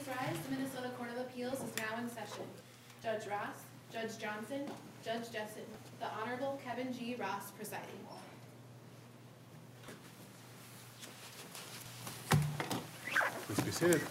rise. The Minnesota Court of Appeals is now in session. Judge Ross, Judge Johnson, Judge Jessen. The Honorable Kevin G. Ross presiding. Please be seated.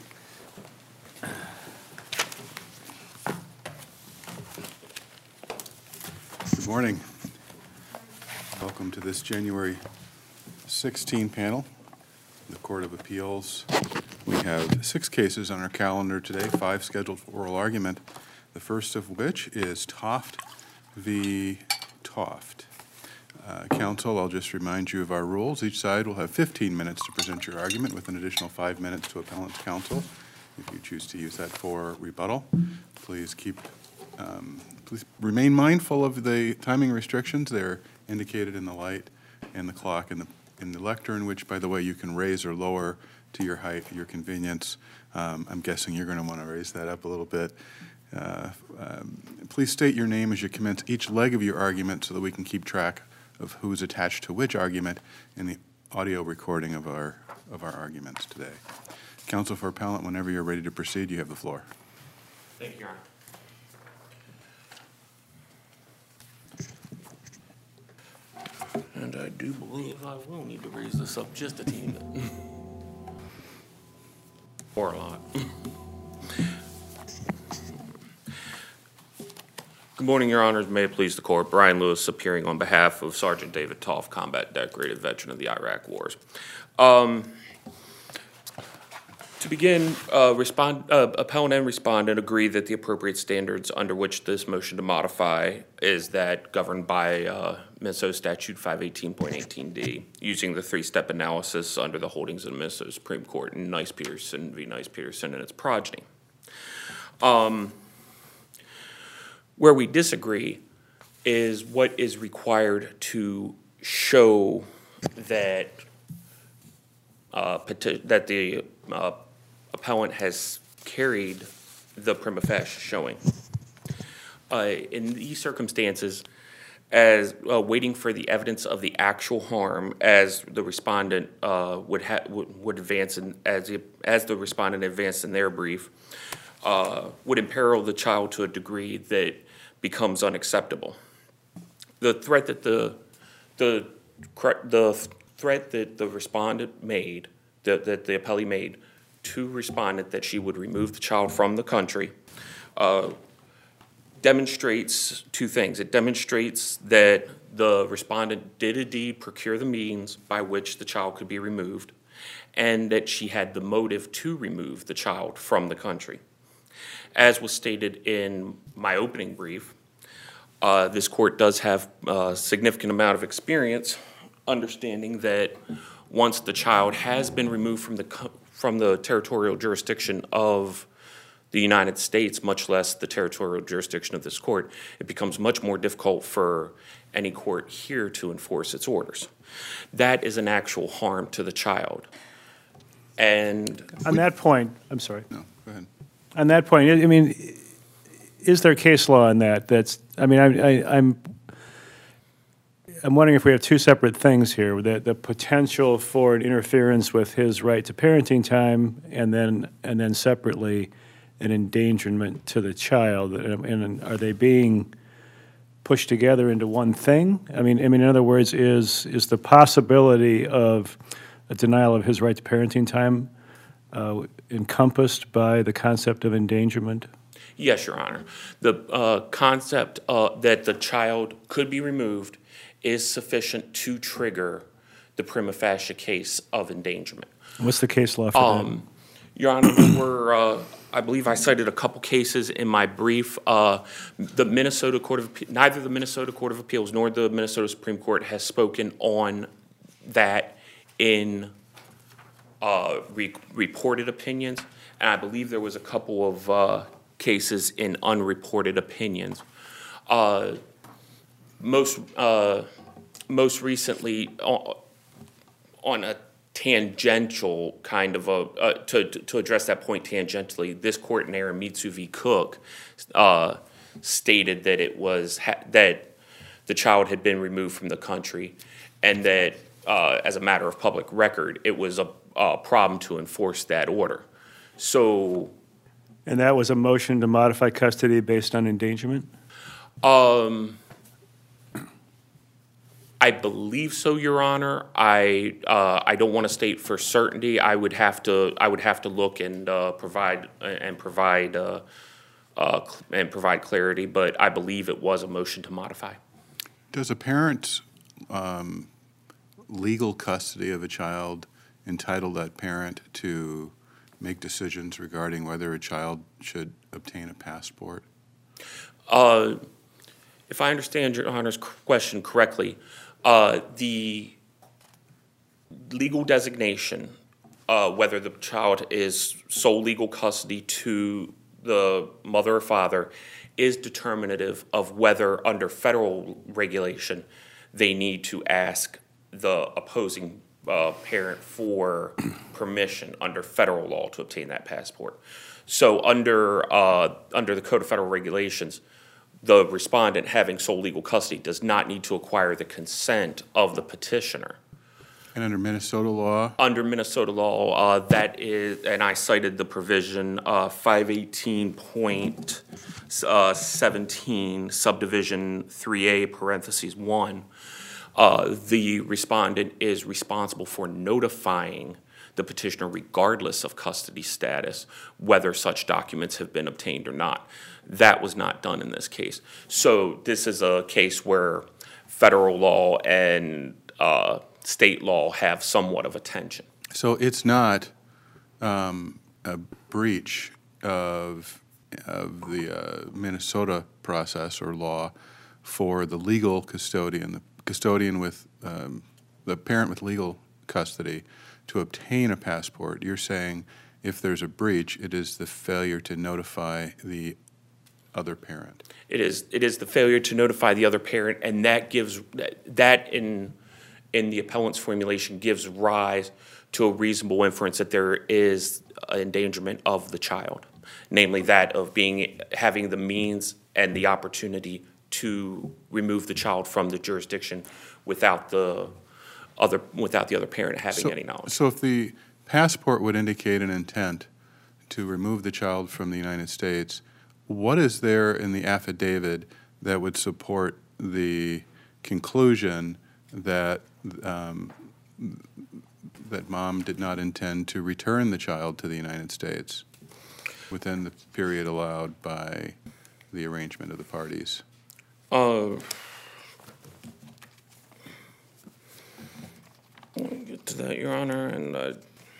Good morning. Welcome to this January 16 panel, the Court of Appeals. We have 6 cases on our calendar today, 5 scheduled for oral argument, the first of which is Toft v. Toft. Counsel, I'll just remind you of our rules. Each side will have 15 minutes to present your argument with an additional 5 minutes to appellant's counsel. If you choose to use that for rebuttal, please remain mindful of the timing restrictions. They're indicated in the light and the clock in the lectern, which, by the way, you can raise or lower to your height at your convenience. I'm guessing you're going to want to raise that up a little bit. Please state your name as you commence each leg of your argument so that we can keep track of who's attached to which argument in the audio recording of our arguments today. Counsel for appellant, whenever you're ready to proceed, you have the floor. Thank you, Your Honor. And I do believe I will need to raise this up just a teeny bit. Or a lot. Good morning, Your Honors. May it please the Court. Brian Lewis appearing on behalf of Sergeant David Toft, combat decorated veteran of the Iraq Wars. To begin, appellant and respondent agree that the appropriate standards under which this motion to modify is that governed by Minnesota Statute 518.18d, using the 3-step analysis under the holdings of the Minnesota Supreme Court in Nice-Peterson v. Nice-Peterson and its progeny. Where we disagree is what is required to show that that the appellant has carried the prima facie showing. In these circumstances, as waiting for the evidence of the actual harm, as the respondent would advance as the respondent advanced in their brief, would imperil the child to a degree that becomes unacceptable. The threat that the respondent made, that the appellee made to respondent that she would remove the child from the country, demonstrates 2 things. It demonstrates that the respondent did indeed procure the means by which the child could be removed, and that she had the motive to remove the child from the country. As was stated in my opening brief, this court does have a significant amount of experience understanding that once the child has been removed from the territorial jurisdiction of the United States, much less the territorial jurisdiction of this court, it becomes much more difficult for any court here to enforce its orders. That is an actual harm to the child. And on that point, I'm sorry. No, go ahead. On that point, I mean, is there case law on that? I'm wondering if we have 2 separate things here: the potential for an interference with his right to parenting time, and then separately, an endangerment to the child. And are they being pushed together into one thing? I mean, in other words, is the possibility of a denial of his right to parenting time encompassed by the concept of endangerment? Yes, Your Honor. The concept that the child could be removed is sufficient to trigger the prima facie case of endangerment. What's the case law for that? Your Honor, I believe I cited a couple cases in my brief. The Minnesota Court of neither the Minnesota Court of Appeals nor the Minnesota Supreme Court has spoken on that in reported opinions, and I believe there was a couple of cases in unreported opinions. Most recently, on a tangential kind of to address that point tangentially, this court in Aramitsu v. Cook stated that it was that the child had been removed from the country, and that as a matter of public record, it was a problem to enforce that order. So And that was a motion to modify custody based on endangerment? I believe so, Your Honor. I don't want to state for certainty. I would have to look and provide clarity, but I believe it was a motion to modify. Does a parent's legal custody of a child entitle that parent to make decisions regarding whether a child should obtain a passport? If I understand Your Honor's question correctly, the legal designation, whether the child is sole legal custody to the mother or father, is determinative of whether, under federal regulation, they need to ask the opposing parent for permission under federal law to obtain that passport. So under the Code of Federal Regulations, the respondent having sole legal custody does not need to acquire the consent of the petitioner. And under Minnesota law? Under Minnesota law, that is, and I cited the provision 518.17 subdivision 3A parentheses 1, the respondent is responsible for notifying the petitioner regardless of custody status, whether such documents have been obtained or not. That was not done in this case. So this is a case where federal law and state law have somewhat of a tension. So it's not a breach of the Minnesota process or law for the legal custodian, the custodian with the parent with legal custody, to obtain a passport. You're saying if there's a breach, it is the failure to notify the other parent. It is the failure to notify the other parent, and that gives that in the appellant's formulation gives rise to a reasonable inference that there is an endangerment of the child, namely that of having the means and the opportunity to remove the child from the jurisdiction without the other parent having any knowledge. So if the passport would indicate an intent to remove the child from the United States, what is there in the affidavit that would support the conclusion that that mom did not intend to return the child to the United States within the period allowed by the arrangement of the parties? Let me get to that, Your Honor, and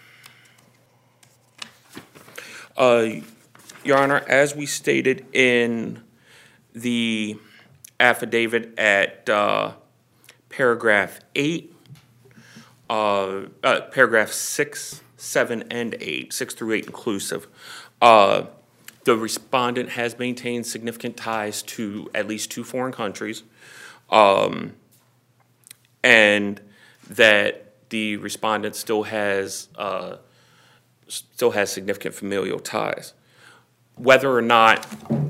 Your Honor, as we stated in the affidavit at paragraph 8, paragraph 6, 7, and 8, 6 through 8 inclusive, the respondent has maintained significant ties to at least 2 foreign countries, and that the respondent still has significant familial ties. Whether or not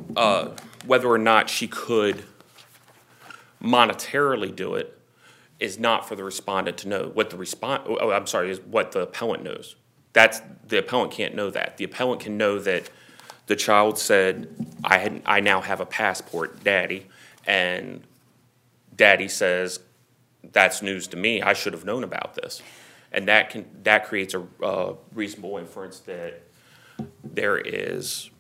she could monetarily do it is not for the respondent to know. What the is what the appellant knows. The appellant can't know that. The appellant can know that the child said, I now have a passport, Daddy, and Daddy says, that's news to me. I should have known about this. And that creates a reasonable inference that there is,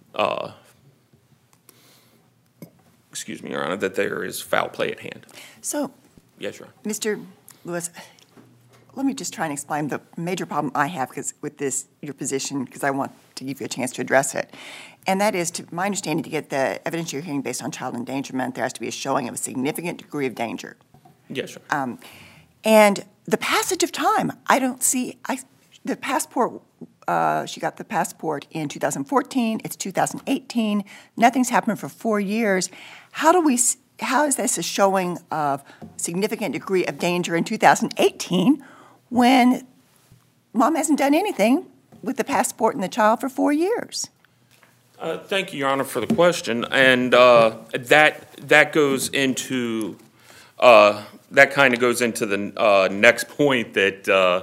excuse me, Your Honor, that there is foul play at hand. So, Yes, Your Honor. Mr. Lewis, let me just try and explain the major problem I have with your position, because I want to give you a chance to address it. And that is, to my understanding, to get the evidence you're hearing based on child endangerment, there has to be a showing of a significant degree of danger. Yes, Your Honor. And the passage of time, I don't see, the passport, she got the passport in 2014, it's 2018, nothing's happened for 4 years. How is this a showing of significant degree of danger in 2018 when mom hasn't done anything with the passport and the child for 4 years? Thank you, Your Honor, for the question. And that goes into that kind of goes into the next point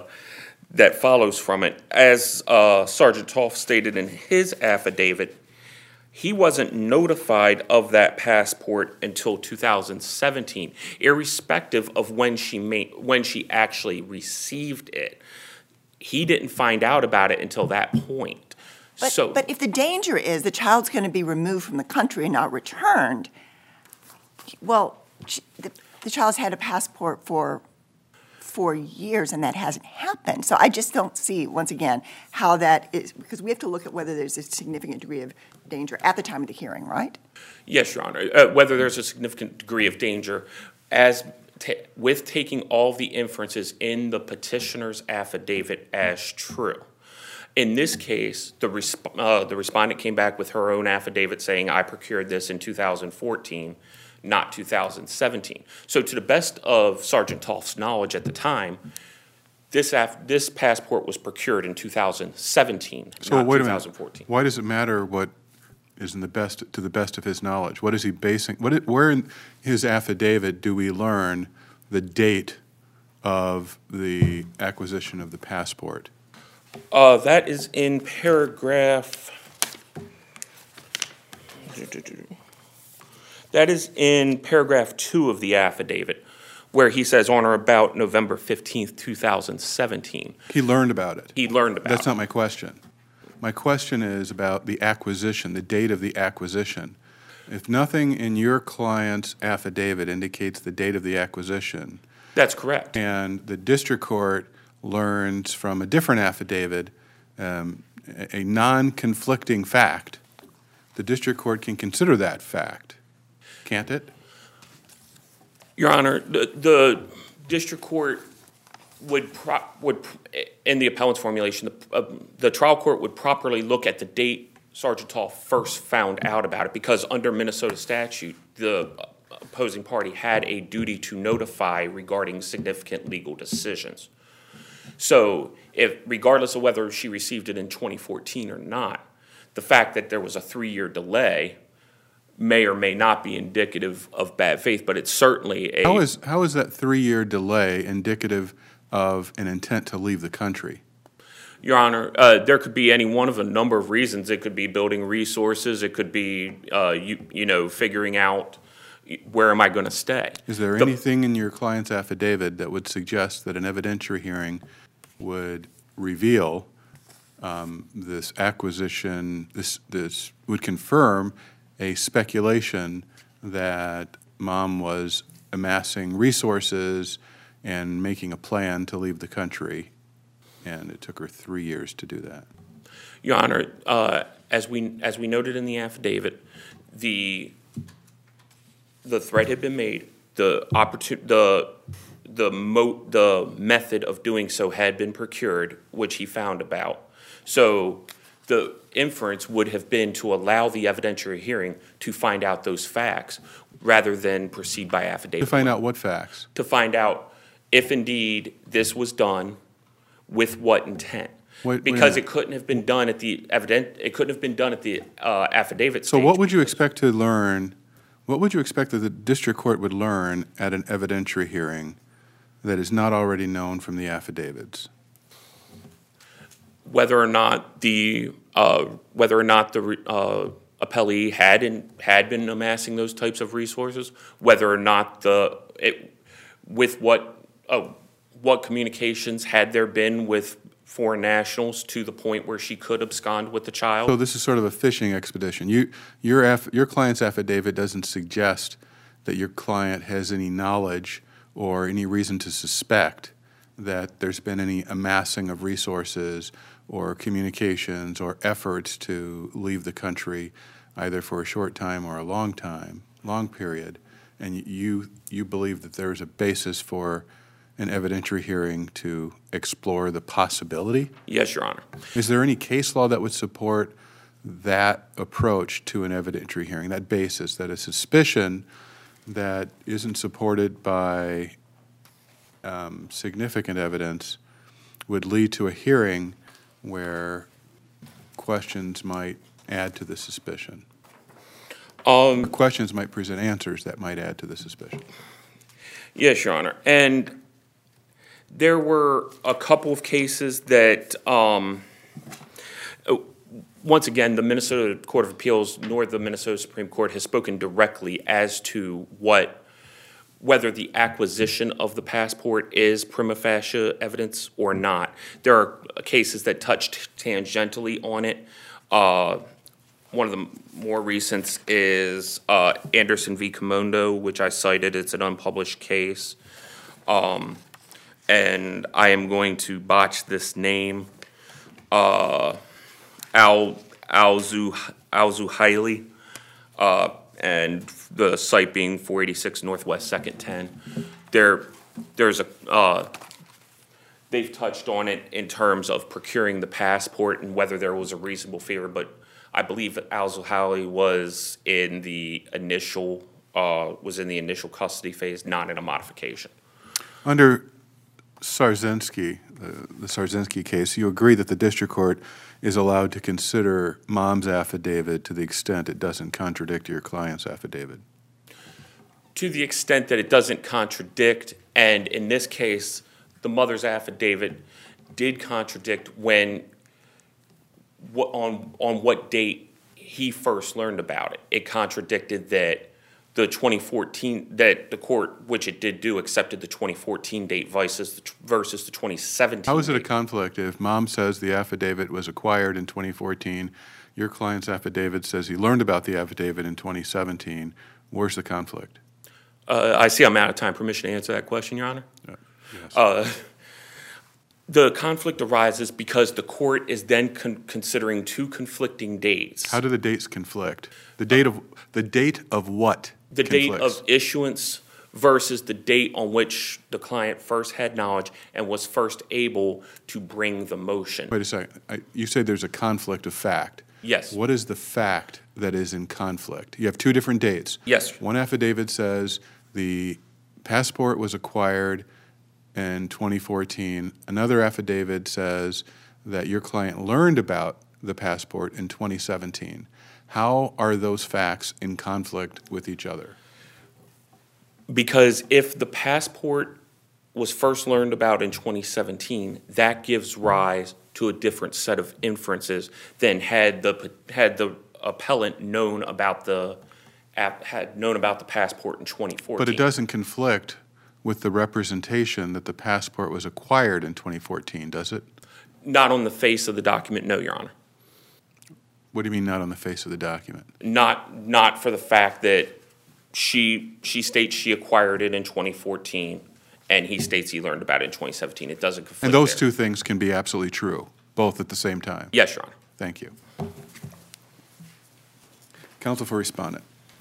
that follows from it. As Sergeant Toff stated in his affidavit, He wasn't notified of that passport until 2017, irrespective of when she actually received it. He didn't find out about it until that point. But if the danger is the child's going to be removed from the country and not returned, well, the child's had a passport for 4 years and that hasn't happened. So I just don't see, once again, how that is, because we have to look at whether there's a significant degree of danger at the time of the hearing, right? Yes, Your Honor. Whether there's a significant degree of danger, with taking all the inferences in the petitioner's affidavit as true. In this case, the respondent came back with her own affidavit saying, I procured this in 2014, not 2017. So to the best of Sergeant Toff's knowledge at the time, this passport was procured in 2017, So not wait a 2014. minute. Why does it matter what is to the best of his knowledge? What is he basing? Where in his affidavit do we learn the date of the acquisition of the passport? That is in paragraph. That is in paragraph 2 of the affidavit, where he says on or about November 15th, 2017. He learned about it. He learned about That's it. not my question. My question is about the acquisition, the date of the acquisition. If nothing in your client's affidavit indicates the date of the acquisition, That's correct. and the district court learns from a different affidavit a non-conflicting fact, the district court can consider that fact, can't it? Your Honor, the district court would, in the appellant's formulation, the trial court would properly look at the date Sergeant Toff first found out about it, because under Minnesota statute, the opposing party had a duty to notify regarding significant legal decisions. So regardless of whether she received it in 2014 or not, the fact that there was a 3-year delay may or may not be indicative of bad faith, but it's certainly a... How is that 3-year delay indicative of an intent to leave the country? Your Honor, there could be any one of a number of reasons. It could be building resources. It could be, figuring out where am I going to stay. Is there anything in your client's affidavit that would suggest that an evidentiary hearing would reveal this acquisition, this would confirm a speculation that Mom was amassing resources and making a plan to leave the country, and it took her 3 years to do that? Your Honor, as we noted in the affidavit, the threat had been made. The method of doing so had been procured, which he found about. So the inference would have been to allow the evidentiary hearing to find out those facts rather than proceed by affidavit. To find out what facts? To find out if indeed this was done with what intent. Because it couldn't have been done at the affidavit stage. So what would you expect to learn? What would you expect that the district court would learn at an evidentiary hearing that is not already known from the affidavits? Whether or not the appellee had been amassing those types of resources, whether or not what communications had there been with foreign nationals to the point where she could abscond with the child. So this is sort of a fishing expedition. Your client's affidavit doesn't suggest that your client has any knowledge or any reason to suspect that there's been any amassing of resources or communications or efforts to leave the country, either for a short time or a long period, and you believe that there's a basis for an evidentiary hearing to explore the possibility? Yes, Your Honor. Is there any case law that would support that approach to an evidentiary hearing, that basis, that a suspicion that isn't supported by significant evidence would lead to a hearing where questions might add to the suspicion? Questions might present answers that might add to the suspicion. Yes, Your Honor. And there were a couple of cases that once again, the Minnesota Court of Appeals nor the Minnesota Supreme Court has spoken directly as to whether the acquisition of the passport is prima facie evidence or not. There are cases that touched tangentially on it. One of the more recent is Anderson v. Comondo, which I cited. It's an unpublished case. And I am going to botch this name. Al-Zuhaili, and the site being 486 Northwest 2nd 10. There's a they've touched on it in terms of procuring the passport and whether there was a reasonable favor, but I believe that Al-Zuhaili was in the initial custody phase, not in a modification. Under Sarzinski, the Sarzinski case, you agree that the district court is allowed to consider mom's affidavit to the extent it doesn't contradict your client's affidavit? To the extent that it doesn't contradict, and in this case, the mother's affidavit did contradict on what date he first learned about it. It contradicted that the 2014, that the court, which it did do, accepted the 2014 date versus the 2017 How is it a date. conflict if mom says the affidavit was acquired in 2014, your client's affidavit says he learned about the affidavit in 2017? Where's the conflict? I see I'm out of time. Permission to answer that question, Your Honor? Yes. The conflict arises because the court is then considering two conflicting dates. How do the dates conflict? The date of what? The date conflicts? of issuance versus the date on which the client first had knowledge and was first able to bring the motion. Wait a second. You say there's a conflict of fact. Yes. What is the fact that is in conflict? You have two different dates. Yes. One affidavit says the passport was acquired in 2014. Another affidavit says that your client learned about the passport in 2017. How are those facts in conflict with each other? Because if the passport was first learned about in 2017, that gives rise to a different set of inferences than had the appellant known about the passport in 2014. But it doesn't conflict with the representation that the passport was acquired in 2014, does it? Not on the face of the document, no, Your Honor. What do you mean not on the face of the document? Not for the fact that she states she acquired it in 2014, and he states he learned about it in 2017. It doesn't conflict. And those there. two things can be absolutely true, both at the same time? Yes, Your Honor. Thank you. Counsel for respondent.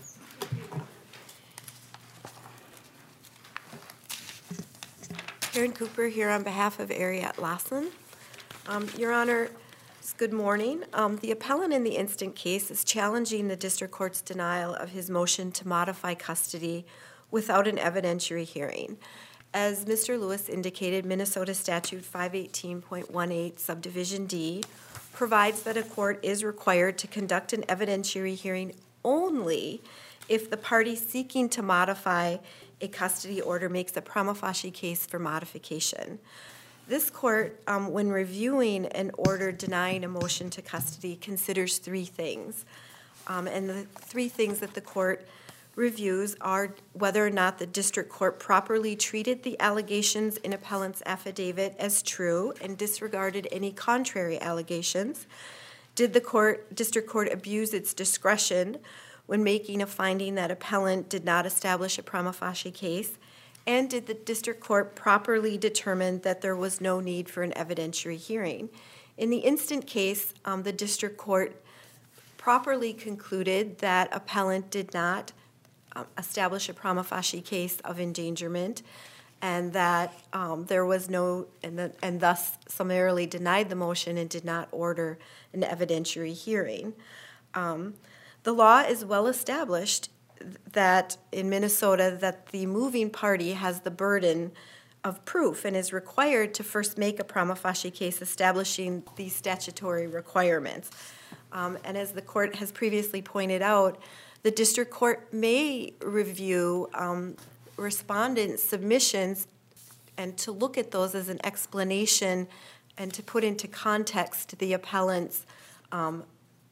Karen Cooper here on behalf of Ariat Lassen. Your Honor, good morning. The appellant in the instant case is challenging the district court's denial of his motion to modify custody without an evidentiary hearing. As Mr. Lewis indicated, Minnesota Statute 518.18 subdivision D provides that a court is required to conduct an evidentiary hearing only if the party seeking to modify a custody order makes a prima facie case for modification. This court, when reviewing an order denying a motion to custody, considers three things. And the three things that the court reviews are whether or not the district court properly treated the allegations in appellant's affidavit as true and disregarded any contrary allegations. Did the district court abuse its discretion when making a finding that appellant did not establish a prima facie case? And did the district court properly determine that there was no need for an evidentiary hearing? In the instant case, the district court properly concluded that appellant did not establish a prima facie case of endangerment, and that there was no, and thus summarily denied the motion and did not order an evidentiary hearing. The law is well established that in Minnesota that the moving party has the burden of proof and is required to first make a prima facie case establishing these statutory requirements. And as the court has previously pointed out, the district court may review respondent submissions and to look at those as an explanation and to put into context the appellant's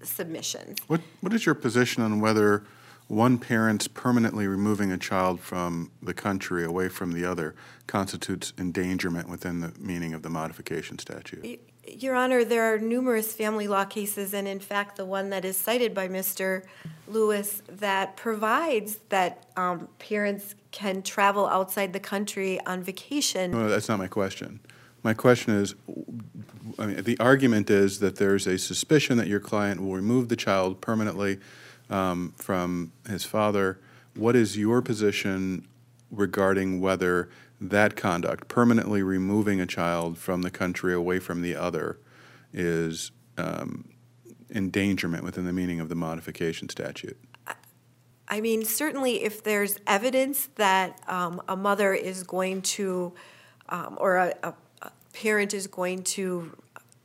submissions. What is your position on whether one parent's permanently removing a child from the country away from the other constitutes endangerment within the meaning of the modification statute? Your Honor, there are numerous family law cases, and in fact, the one that is cited by Mr. Lewis that provides that parents can travel outside the country on vacation. No, that's not my question. My question is, I mean, the argument is that there's a suspicion that your client will remove the child permanently from his father. What is your position regarding whether that conduct, permanently removing a child from the country away from the other, is endangerment within the meaning of the modification statute? I mean, certainly if there's evidence that a mother is going to, or a parent is going to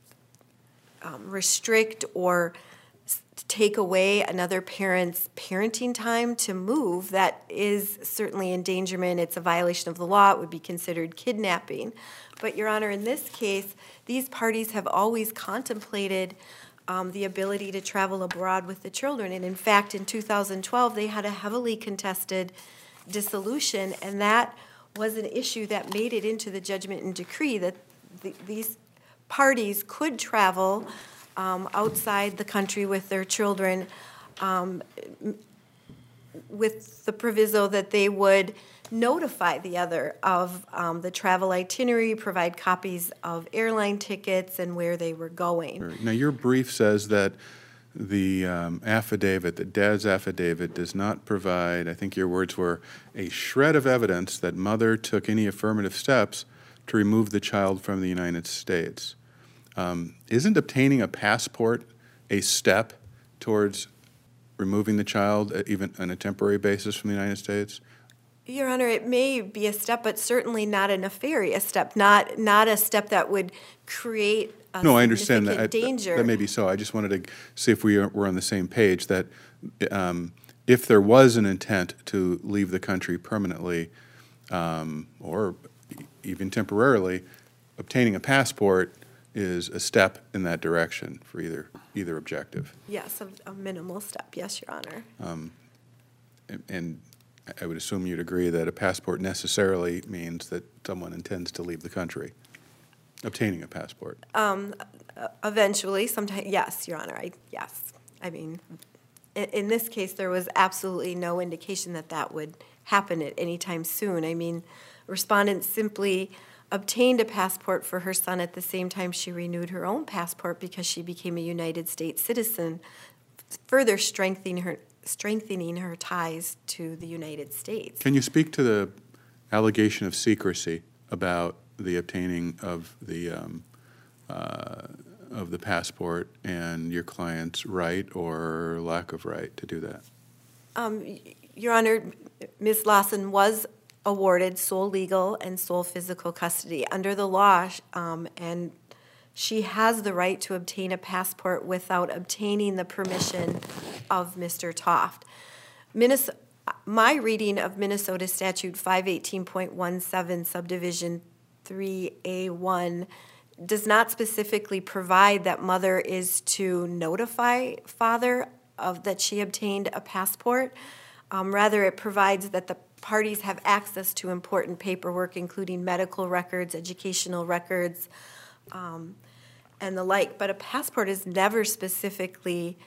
restrict or take away another parent's parenting time to move, that is certainly endangerment. It's a violation of the law. It would be considered kidnapping. But, Your Honor, in this case, these parties have always contemplated the ability to travel abroad with the children. And in fact, in 2012, they had a heavily contested dissolution, and that was an issue that made it into the judgment and decree that these parties could travel outside the country with their children, with the proviso that they would notify the other of the travel itinerary, provide copies of airline tickets and where they were going. Now, your brief says that the affidavit, the dad's affidavit, does not provide, I think your words were, a shred of evidence that mother took any affirmative steps to remove the child from the United States. Isn't obtaining a passport a step towards removing the child, even on a temporary basis, from the United States? Your Honor, it may be a step, but certainly not a nefarious step, not a step that would create a No, I understand that. significant danger. That may be so. I just wanted to see if we were on the same page, that if there was an intent to leave the country permanently or even temporarily, obtaining a passport is a step in that direction for either objective. Yes, a minimal step, yes, Your Honor. And I would assume you'd agree that a passport necessarily means that someone intends to leave the country, obtaining a passport. Eventually, sometimes, yes, Your Honor, yes. I mean, in this case, there was absolutely no indication that that would happen at any time soon. I mean, respondent simply obtained a passport for her son at the same time she renewed her own passport because she became a United States citizen, further strengthening her ties to the United States. Can you speak to the allegation of secrecy about the obtaining of the passport and your client's right or lack of right to do that? Your Honor, Ms. Lawson was awarded sole legal and sole physical custody under the law, and she has the right to obtain a passport without obtaining the permission of Mr. Toft. My reading of Minnesota Statute 518.17 subdivision 3A1 does not specifically provide that mother is to notify father of that she obtained a passport. Rather, it provides that the parties have access to important paperwork, including medical records, educational records, and the like. But a passport is never specifically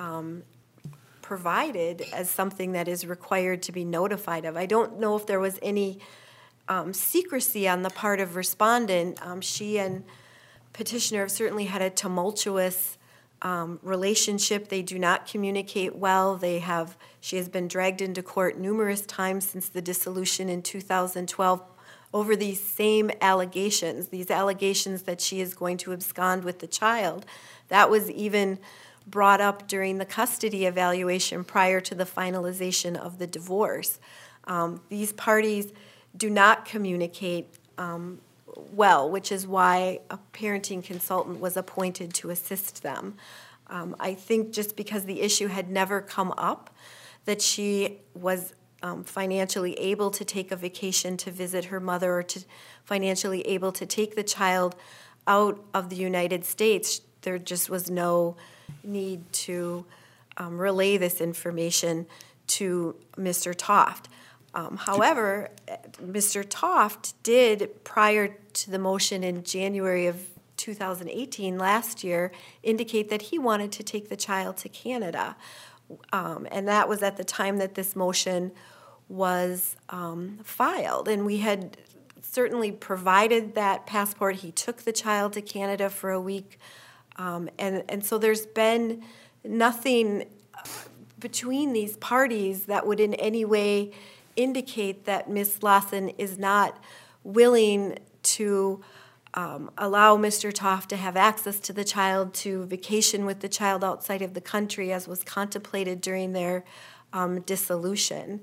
provided as something that is required to be notified of. I don't know if there was any secrecy on the part of respondent. She and petitioner have certainly had a tumultuous relationship. They do not communicate well. She has been dragged into court numerous times since the dissolution in 2012 over these same allegations, these allegations that she is going to abscond with the child. That was even brought up during the custody evaluation prior to the finalization of the divorce. These parties do not communicate well, which is why a parenting consultant was appointed to assist them. I think just because the issue had never come up, that she was financially able to take a vacation to visit her mother or to financially able to take the child out of the United States, there just was no need to relay this information to Mr. Toft. However, Mr. Toft did, prior to the motion in January of 2018, last year, indicate that he wanted to take the child to Canada. And that was at the time that this motion was filed. And we had certainly provided that passport. He took the child to Canada for a week. And so there's been nothing between these parties that would in any way indicate that Ms. Lawson is not willing to allow Mr. Toft to have access to the child, to vacation with the child outside of the country, as was contemplated during their dissolution.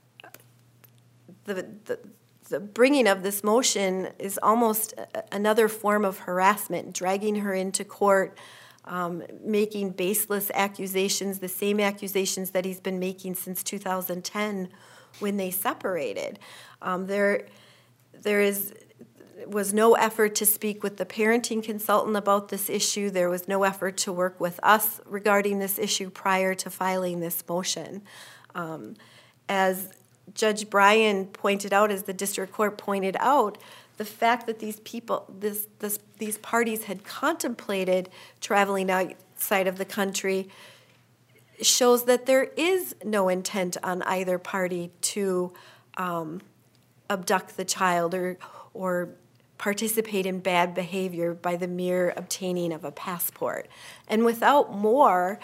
The bringing of this motion is almost another form of harassment, dragging her into court, making baseless accusations, the same accusations that he's been making since 2010 when they separated. There was no effort to speak with the parenting consultant about this issue. There was no effort to work with us regarding this issue prior to filing this motion. As Judge Bryan pointed out, as the district court pointed out, the fact that these parties had contemplated traveling outside of the country shows that there is no intent on either party to abduct the child or participate in bad behavior by the mere obtaining of a passport. And without more,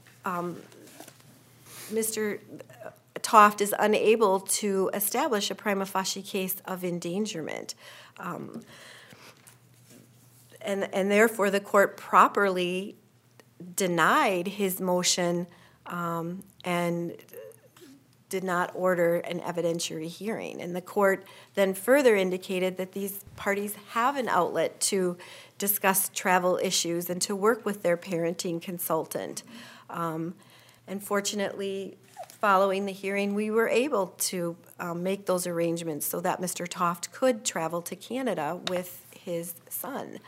Mr. Toft is unable to establish a prima facie case of endangerment. And therefore, the court properly denied his motion and did not order an evidentiary hearing. And the court then further indicated that these parties have an outlet to discuss travel issues and to work with their parenting consultant. And fortunately, following the hearing, we were able to make those arrangements so that Mr. Toft could travel to Canada with his son.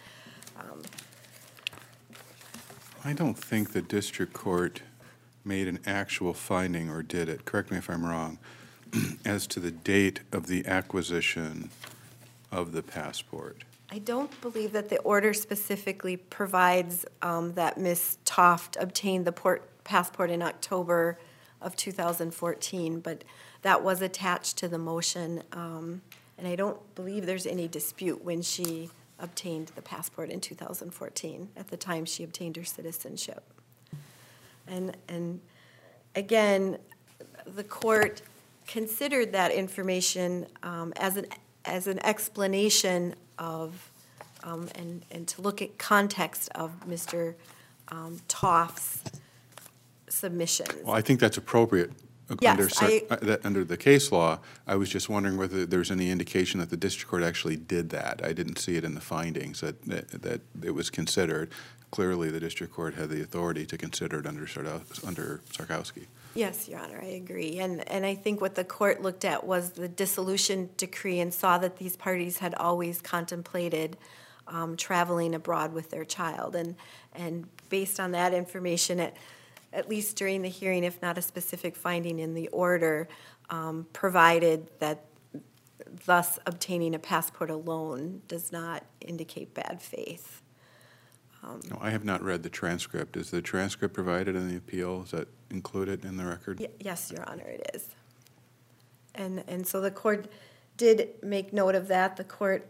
I don't think the district court made an actual finding, or did it, correct me if I'm wrong, as to the date of the acquisition of the passport. I don't believe that the order specifically provides that Ms. Toft obtained the passport in October of 2014, but that was attached to the motion, and I don't believe there's any dispute when she obtained the passport in 2014, at the time she obtained her citizenship. And again, the court considered that information as an explanation of and to look at context of Mr. Toft's submissions. Well, I think that's appropriate. Yes, Under the case law. I was just wondering whether there's any indication that the district court actually did that. I didn't see it in the findings that it was considered. Clearly, the district court had the authority to consider it under Sarkowski. Yes, Your Honor, I agree. And I think what the court looked at was the dissolution decree and saw that these parties had always contemplated traveling abroad with their child. And based on that information, at least during the hearing, if not a specific finding in the order, provided that thus obtaining a passport alone does not indicate bad faith. No, I have not read the transcript. Is the transcript provided in the appeal? Is that included in the record? Yes, Your Honor, it is. And so the court did make note of that. The court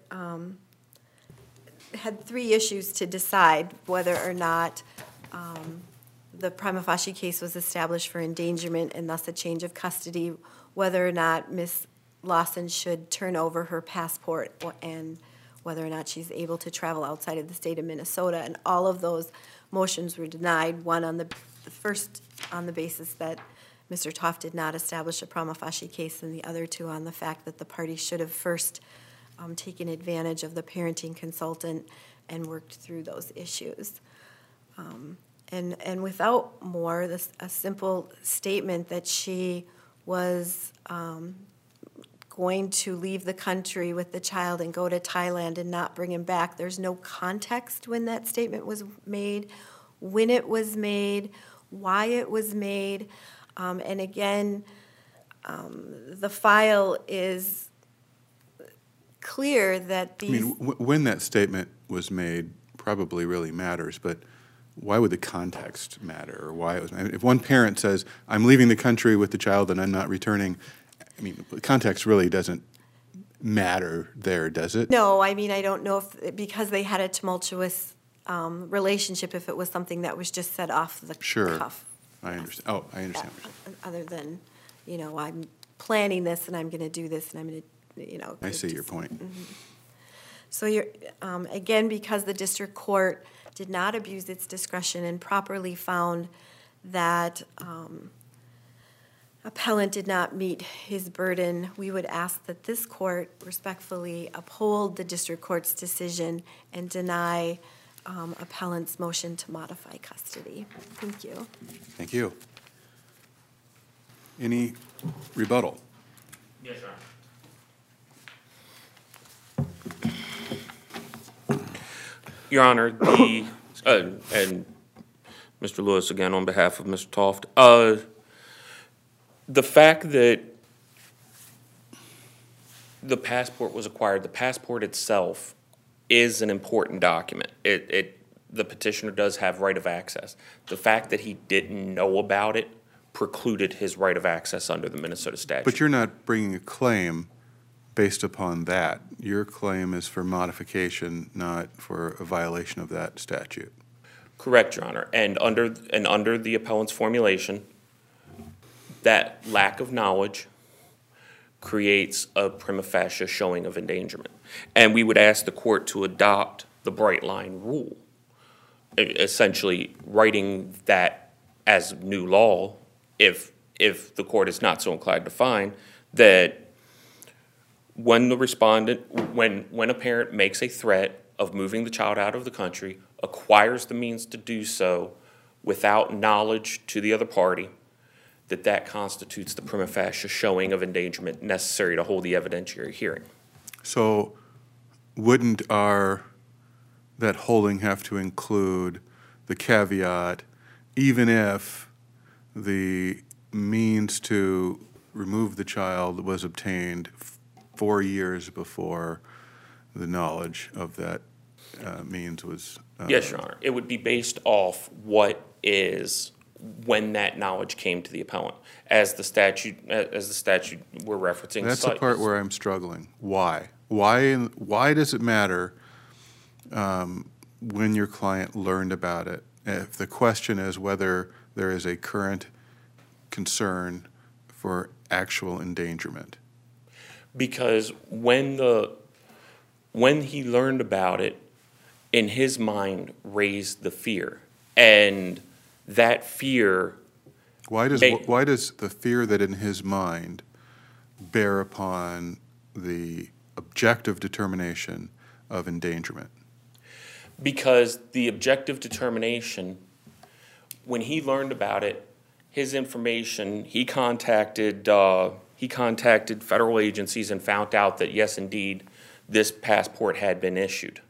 had three issues to decide: whether or not the prima facie case was established for endangerment and thus a change of custody, whether or not Ms. Lawson should turn over her passport, and whether or not she's able to travel outside of the state of Minnesota. And all of those motions were denied, one on the first on the basis that Mr. Toft did not establish a prima facie case, and the other two on the fact that the party should have first taken advantage of the parenting consultant and worked through those issues. And without more, a simple statement that she was going to leave the country with the child and go to Thailand and not bring him back. There's no context when that statement was made when it was made, why it was made. And again, the file is clear that I mean, these, when that statement was made probably really matters, but why would the context matter, or why it was? I mean, if one parent says, "I'm leaving the country with the child and I'm not returning," I mean, the context really doesn't matter there, does it? no, I mean, I don't know if, because they had a tumultuous relationship, if it was something that was just said off the Sure. cuff. I understand. Oh, I understand. Other than, I'm planning this and I'm going to do this and I'm going to, I see your point. So you're, again, because the district court did not abuse its discretion and properly found that appellant did not meet his burden, we would ask that this court respectfully uphold the district court's decision and deny appellant's motion to modify custody. Thank you. Thank you. Any rebuttal? Yes, Your Honor. Your Honor, and Mr. Lewis, again, on behalf of Mr. Toft, the fact that the passport was acquired, the passport itself is an important document. The petitioner does have right of access. The fact that he didn't know about it precluded his right of access under the Minnesota statute. But you're not bringing a claim based upon that. Your claim is for modification, not for a violation of that statute. Correct, Your Honor. And under the appellant's formulation, that lack of knowledge creates a prima facie showing of endangerment. And we would ask the court to adopt the bright line rule, essentially writing that as new law, if the court is not so inclined to find that when the respondent, when a parent makes a threat of moving the child out of the country, acquires the means to do so without knowledge to the other party, that constitutes the prima facie showing of endangerment necessary to hold the evidentiary hearing. So wouldn't that holding have to include the caveat, even if the means to remove the child was obtained 4 years before the knowledge of that means was? Yes, Your Honor. It would be based off when that knowledge came to the appellant, as the statute we're referencing. That's the part where I'm struggling. Why? Why does it matter when your client learned about it? If the question is whether there is a current concern for actual endangerment. Because when he learned about it, in his mind raised the fear, and that fear. Why does the fear that in his mind bear upon the objective determination of endangerment? Because the objective determination, when he learned about it, his information, he contacted federal agencies and found out that, yes, indeed, this passport had been issued.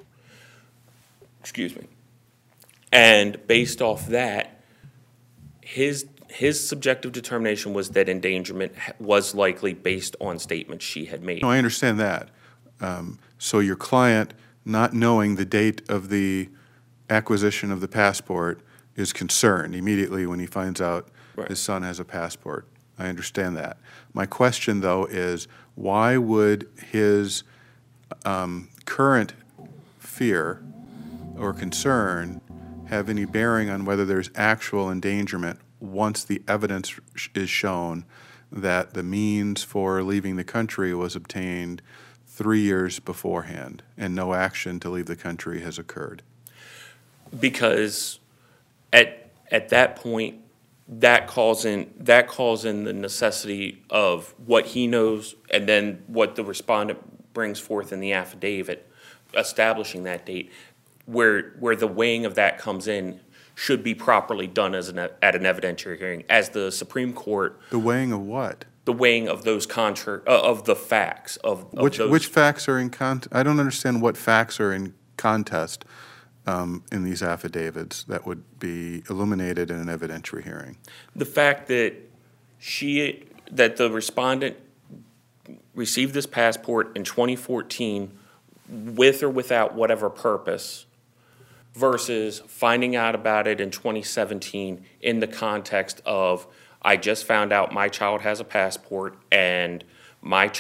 Excuse me. And based off that, his subjective determination was that endangerment was likely based on statements she had made. No, I understand that. So your client, not knowing the date of the acquisition of the passport, is concerned immediately when he finds out his son has a passport. I understand that. My question, though, is why would his current fear or concern have any bearing on whether there's actual endangerment once the evidence is shown that the means for leaving the country was obtained 3 years beforehand and no action to leave the country has occurred? Because at that point, that calls in the necessity of what he knows and then what the respondent brings forth in the affidavit establishing that date, where the weighing of that comes in should be properly done at an evidentiary hearing, as the Supreme Court. The weighing of what? The weighing of those of the facts of which facts are in contest? I don't understand what facts are in contest in these affidavits that would be illuminated in an evidentiary hearing? The fact that that the respondent received this passport in 2014 with or without whatever purpose versus finding out about it in 2017 in the context of, I just found out my child has a passport and my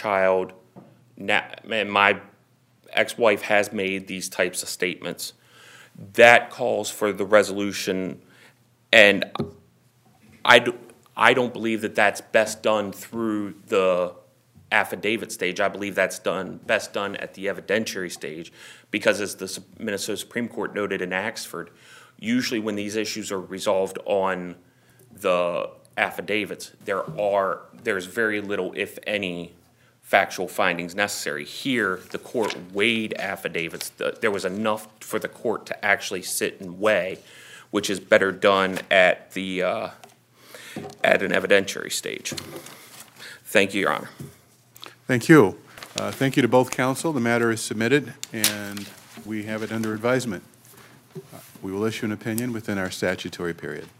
ex-wife has made these types of statements. That calls for the resolution, and I don't believe that that's best done through the affidavit stage. I believe that's best done at the evidentiary stage, because as the Minnesota Supreme Court noted in Axford, usually when these issues are resolved on the affidavits, there's very little, if any, factual findings necessary. Here, the court weighed affidavits. There was enough for the court to actually sit and weigh, which is better done at an evidentiary stage. Thank you, Your Honor. Thank you. Thank you to both counsel. The matter is submitted, and we have it under advisement. We will issue an opinion within our statutory period.